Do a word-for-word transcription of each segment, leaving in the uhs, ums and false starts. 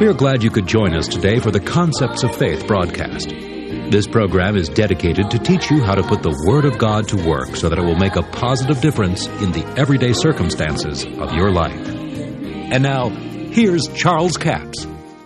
We're glad you could join us today for the Concepts of Faith broadcast. This program is dedicated to teach you how to put the Word of God to work so that it will make a positive difference in the everyday circumstances of your life. And now, here's Charles Capps.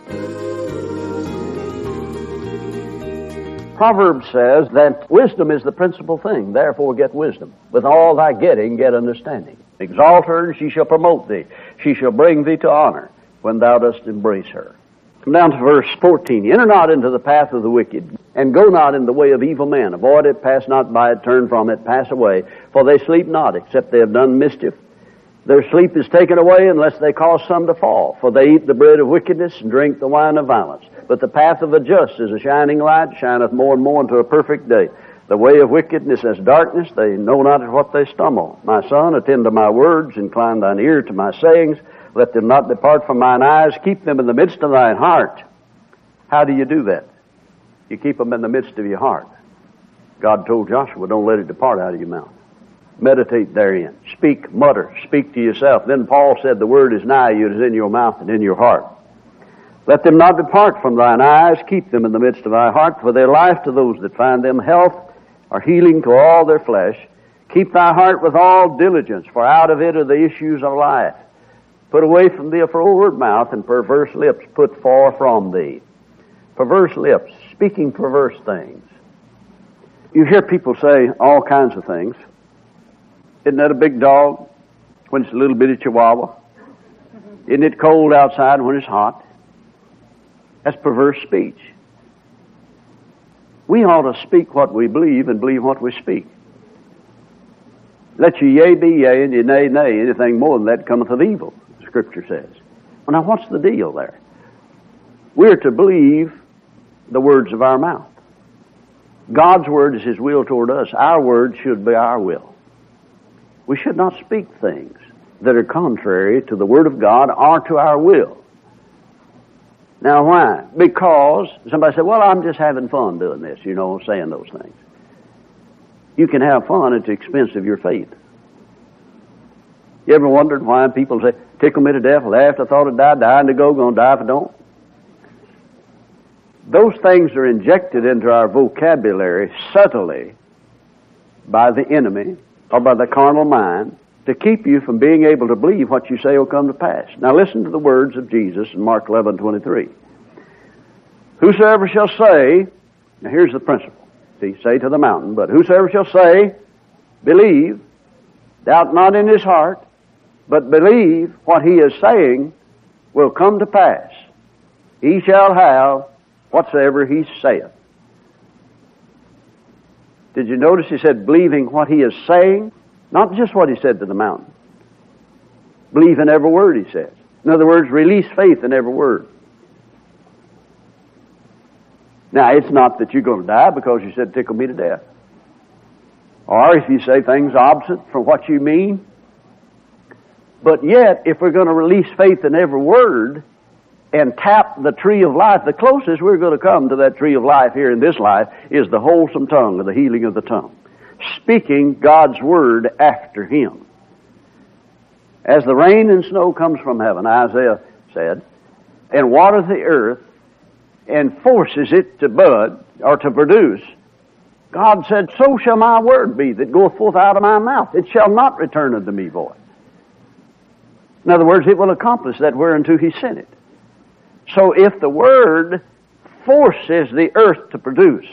Proverbs says that wisdom is the principal thing, therefore get wisdom. With all thy getting, get understanding. Exalt her, and she shall promote thee. She shall bring thee to honor when thou dost embrace her. Come down to verse fourteen. Enter not into the path of the wicked, and go not in the way of evil men. Avoid it, pass not by it, turn from it, pass away. For they sleep not, except they have done mischief. Their sleep is taken away unless they cause some to fall. For they eat the bread of wickedness, and drink the wine of violence. But the path of the just is a shining light, shineth more and more unto a perfect day. The way of wickedness is darkness, they know not at what they stumble. My son, attend to my words, incline thine ear to my sayings. Let them not depart from mine eyes, keep them in the midst of thine heart. How do you do that? You keep them in the midst of your heart. God told Joshua, don't let it depart out of your mouth. Meditate therein. Speak, mutter, speak to yourself. Then Paul said, the word is nigh you, it is in your mouth and in your heart. Let them not depart from thine eyes, keep them in the midst of thy heart, for their life to those that find them, health or healing to all their flesh. Keep thy heart with all diligence, for out of it are the issues of life. Put away from thee a froward mouth, and perverse lips put far from thee. Perverse lips, speaking perverse things. You hear people say all kinds of things. Isn't that a big dog when it's a little bitty chihuahua? Isn't it cold outside when it's hot? That's perverse speech. We ought to speak what we believe and believe what we speak. Let your yea be yea and your nay nay. Anything more than that cometh of evil, the Scripture says. Well, now what's the deal there? We're to believe the words of our mouth. God's word is His will toward us. Our word should be our will. We should not speak things that are contrary to the Word of God or to our will. Now why? Because somebody said, well, I'm just having fun doing this, you know, saying those things. You can have fun at the expense of your faith. You ever wondered why people say, tickle me to death, laughed, I thought I'd die, dying to go, gonna die if I don't? Those things are injected into our vocabulary subtly by the enemy or by the carnal mind to keep you from being able to believe what you say will come to pass. Now listen to the words of Jesus in Mark eleven twenty-three. Whosoever shall say, now here's the principle. See, say to the mountain, but whosoever shall say, believe, doubt not in his heart, but believe what he is saying will come to pass. He shall have whatsoever he saith. Did you notice he said believing what he is saying? Not just what he said to the mountain. Believe in every word he says. In other words, release faith in every word. Now, it's not that you're going to die because you said tickle me to death. Or if you say things opposite from what you mean. But yet, if we're going to release faith in every word and tap the tree of life, the closest we're going to come to that tree of life here in this life is the wholesome tongue, or the healing of the tongue. Speaking God's word after Him. As the rain and snow comes from heaven, Isaiah said, and waters the earth and forces it to bud or to produce, God said, so shall my word be that goeth forth out of my mouth. It shall not return unto me void. In other words, it will accomplish that whereunto He sent it. So if the word forces the earth to produce,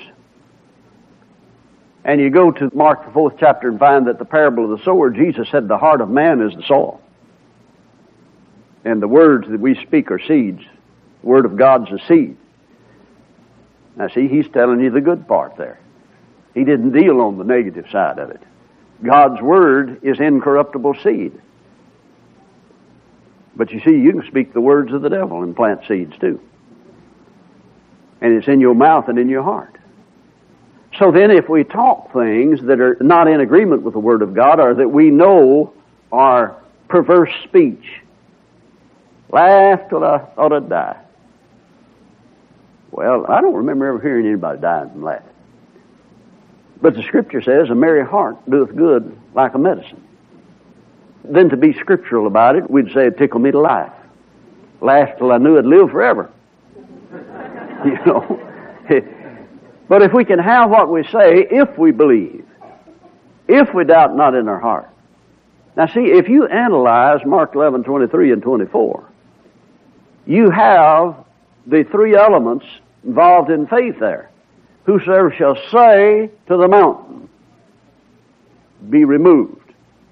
and you go to Mark the fourth chapter and find that the parable of the sower, Jesus said the heart of man is the soil. And the words that we speak are seeds. The Word of God's a seed. Now see, He's telling you the good part there. He didn't deal on the negative side of it. God's Word is incorruptible seed. But you see, you can speak the words of the devil and plant seeds too. And it's in your mouth and in your heart. So then if we talk things that are not in agreement with the Word of God or that we know are perverse speech, laugh till I thought I'd die. Well, I don't remember ever hearing anybody dying from laughing. But the Scripture says, a merry heart doeth good like a medicine. Then to be scriptural about it, we'd say it tickled me to life. Laughed till I knew I'd live forever. You know? But if we can have what we say, if we believe, if we doubt not in our heart. Now see, if you analyze Mark eleven, twenty-three and twenty-four, you have the three elements involved in faith there. Whosoever shall say to the mountain, be removed,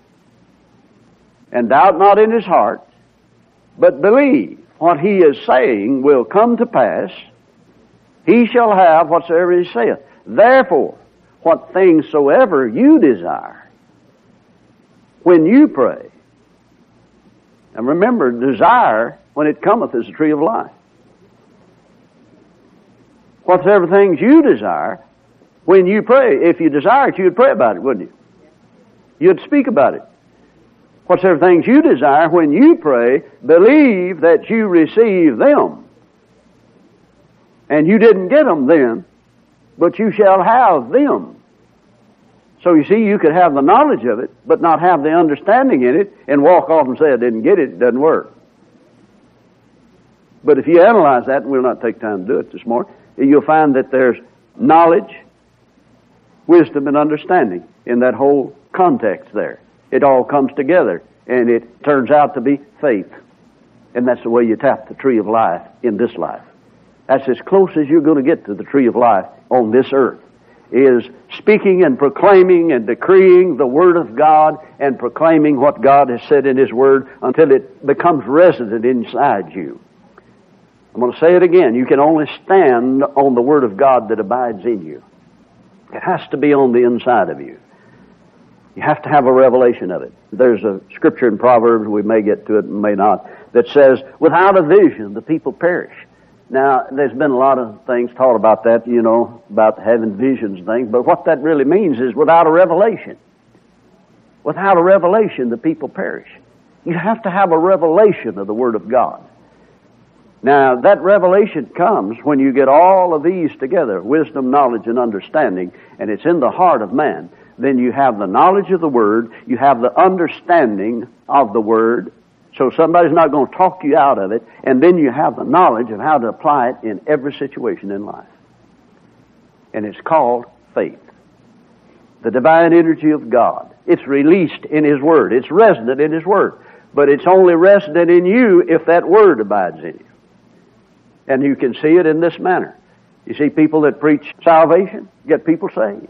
and doubt not in his heart, but believe what he is saying will come to pass, he shall have whatsoever he saith. Therefore, what things soever you desire, when you pray, and remember, desire, when it cometh, is the tree of life. Whatsoever things you desire, when you pray, if you desire it, you'd pray about it, wouldn't you? You'd speak about it. Whatsoever things you desire, when you pray, believe that you receive them. And you didn't get them then, but you shall have them. So you see, you could have the knowledge of it, but not have the understanding in it, and walk off and say, I didn't get it, it doesn't work. But if you analyze that, and we'll not take time to do it this morning, you'll find that there's knowledge, wisdom, and understanding in that whole context there. It all comes together, and it turns out to be faith. And that's the way you tap the tree of life in this life. That's as close as you're going to get to the tree of life on this earth, is speaking and proclaiming and decreeing the Word of God and proclaiming what God has said in His Word until it becomes resident inside you. I'm going to say it again. You can only stand on the Word of God that abides in you. It has to be on the inside of you. You have to have a revelation of it. There's a scripture in Proverbs, we may get to it and may not, that says, without a vision, the people perish. Now, there's been a lot of things taught about that, you know, about having visions and things, but what that really means is without a revelation. Without a revelation, the people perish. You have to have a revelation of the Word of God. Now, that revelation comes when you get all of these together, wisdom, knowledge, and understanding, and it's in the heart of man. Then you have the knowledge of the Word, you have the understanding of the Word, so somebody's not going to talk you out of it, and then you have the knowledge of how to apply it in every situation in life. And it's called faith. The divine energy of God. It's released in His Word. It's resident in His Word. But it's only resident in you if that Word abides in you. And you can see it in this manner. You see people that preach salvation, get people saved.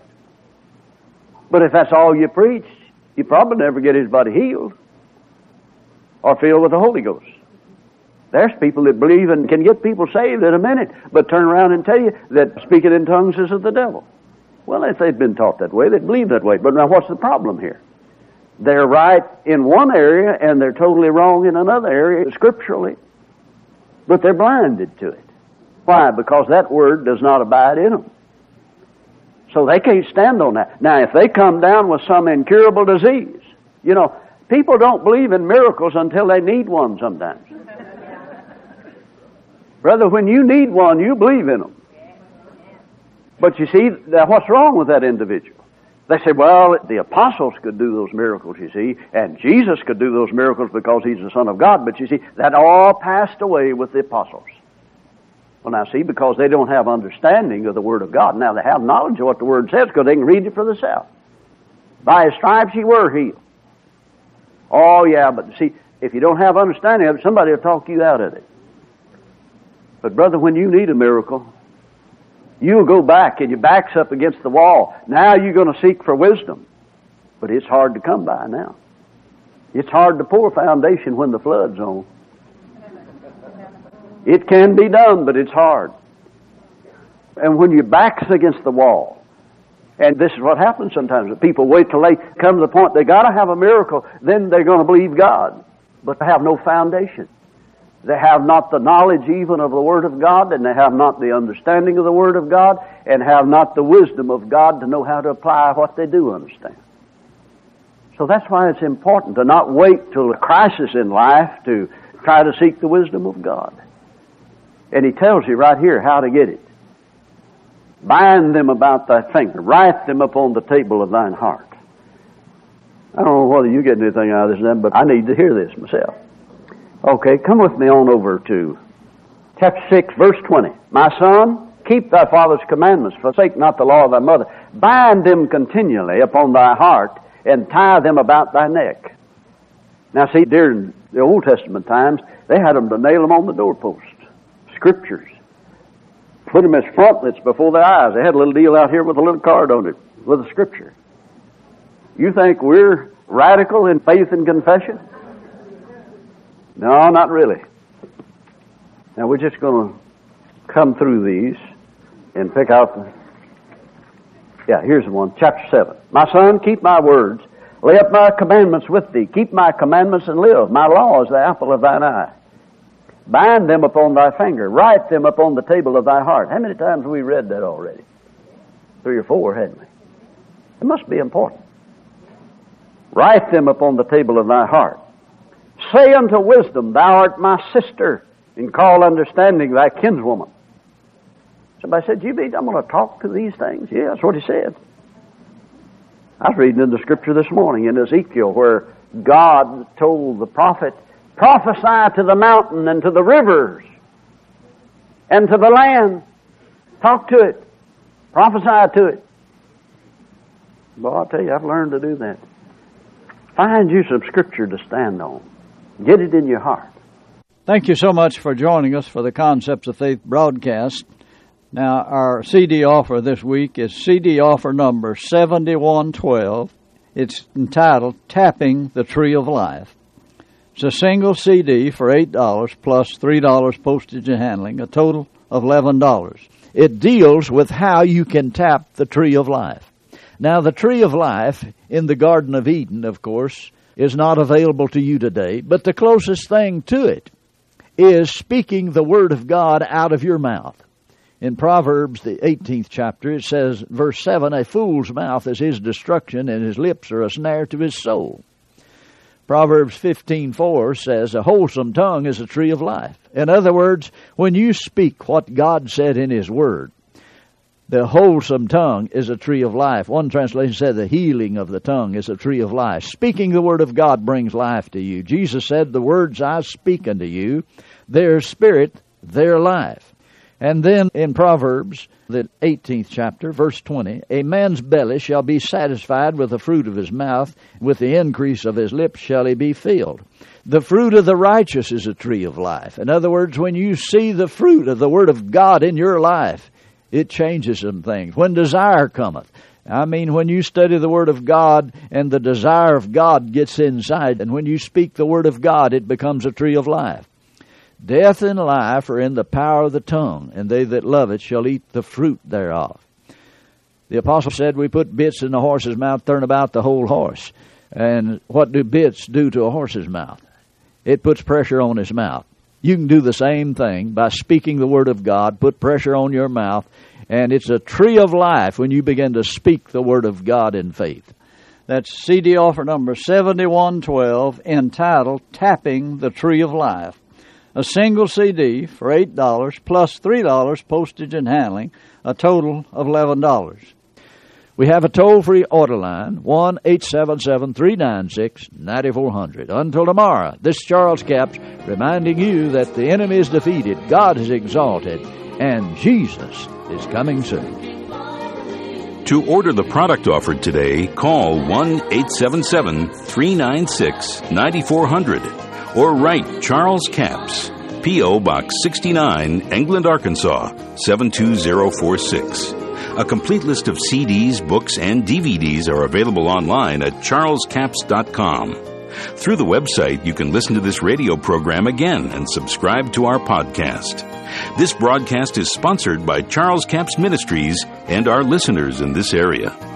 But if that's all you preach, you probably never get anybody healed or filled with the Holy Ghost. There's people that believe and can get people saved in a minute, but turn around and tell you that speaking in tongues is of the devil. Well, if they'd been taught that way, they'd believe that way. But now what's the problem here? They're right in one area and they're totally wrong in another area scripturally. But they're blinded to it. Why? Because that Word does not abide in them. So they can't stand on that. Now, if they come down with some incurable disease, you know, people don't believe in miracles until they need one sometimes. Brother, when you need one, you believe in them. But you see, what's wrong with that individual? They say, well, the apostles could do those miracles, you see, and Jesus could do those miracles because He's the Son of God. But you see, that all passed away with the apostles. Well, now see, because they don't have understanding of the Word of God. Now they have knowledge of what the Word says because they can read it for themselves. By His stripes ye were healed. Oh, yeah, but see, if you don't have understanding of it, somebody will talk you out of it. But brother, when you need a miracle, you'll go back and your back's up against the wall. Now you're going to seek for wisdom. But it's hard to come by now. It's hard to pour a foundation when the flood's on. It can be done, but it's hard. And when your back's against the wall, and this is what happens sometimes, that people wait till they come to the point they got to have a miracle, then they're going to believe God. But they have no foundation. They have not the knowledge even of the Word of God, and they have not the understanding of the Word of God, and have not the wisdom of God to know how to apply what they do understand. So that's why it's important to not wait till a crisis in life to try to seek the wisdom of God. And He tells you right here how to get it. Bind them about thy finger. Write them upon the table of thine heart. I don't know whether you get anything out of this, but I need to hear this myself. Okay, come with me on over to chapter six, verse twenty. My son, keep thy father's commandments, forsake not the law of thy mother. Bind them continually upon thy heart, and tie them about thy neck. Now see, during the Old Testament times, they had them to nail them on the doorpost. Scriptures. Put them as frontlets before their eyes. They had a little deal out here with a little card on it, with a scripture. You think we're radical in faith and confession? No, not really. Now we're just going to come through these and pick out the... Yeah, here's the one, chapter seven. My son, keep my words. Lay up my commandments with thee. Keep my commandments and live. My law is the apple of thine eye. Bind them upon thy finger. Write them upon the table of thy heart. How many times have we read that already? Three or four, hadn't we? It must be important. Write them upon the table of thy heart. Say unto wisdom, thou art my sister, and call understanding thy kinswoman. Somebody said, G B, I'm going to talk to these things. Yeah, that's what he said. I was reading in the scripture this morning in Ezekiel where God told the prophet, prophesy to the mountain and to the rivers and to the land. Talk to it. Prophesy to it. Well, I'll tell you, I've learned to do that. Find you some scripture to stand on. Get it in your heart. Thank you so much for joining us for the Concepts of Faith broadcast. Now, our C D offer this week is C D offer number seventy-one twelve. It's entitled Tapping the Tree of Life. It's a single C D for eight dollars plus three dollars postage and handling, a total of eleven dollars. It deals with how you can tap the tree of life. Now, the tree of life in the Garden of Eden, of course, is not available to you today, but the closest thing to it is speaking the Word of God out of your mouth. In Proverbs, the eighteenth chapter, it says, verse seven, a fool's mouth is his destruction, and his lips are a snare to his soul. Proverbs fifteen four says, a wholesome tongue is a tree of life. In other words, when you speak what God said in His Word, the wholesome tongue is a tree of life. One translation said the healing of the tongue is a tree of life. Speaking the Word of God brings life to you. Jesus said, the words I speak unto you, their spirit, their life. And then in Proverbs, the eighteenth chapter, verse twenty, a man's belly shall be satisfied with the fruit of his mouth, with the increase of his lips shall he be filled. The fruit of the righteous is a tree of life. In other words, when you see the fruit of the Word of God in your life, it changes some things. When desire cometh, I mean, when you study the Word of God and the desire of God gets inside, and when you speak the Word of God, it becomes a tree of life. Death and life are in the power of the tongue, and they that love it shall eat the fruit thereof. The apostle said we put bits in the horse's mouth, turn about the whole horse. And what do bits do to a horse's mouth? It puts pressure on his mouth. You can do the same thing by speaking the Word of God, put pressure on your mouth, and it's a tree of life when you begin to speak the Word of God in faith. That's C D offer number seventy-one twelve, entitled Tapping the Tree of Life. A single C D for eight dollars plus three dollars postage and handling, a total of eleven dollars. We have a toll-free order line, one eight seven seven, three nine six, nine four zero zero. Until tomorrow, this is Charles Capps reminding you that the enemy is defeated, God is exalted, and Jesus is coming soon. To order the product offered today, call one eight seven seven, three nine six, nine four zero zero or write Charles Capps, P O. Box sixty-nine, England, Arkansas, seven two zero four six. A complete list of C Ds, books, and D V Ds are available online at charles capps dot com. Through the website, you can listen to this radio program again and subscribe to our podcast. This broadcast is sponsored by Charles Capps Ministries and our listeners in this area.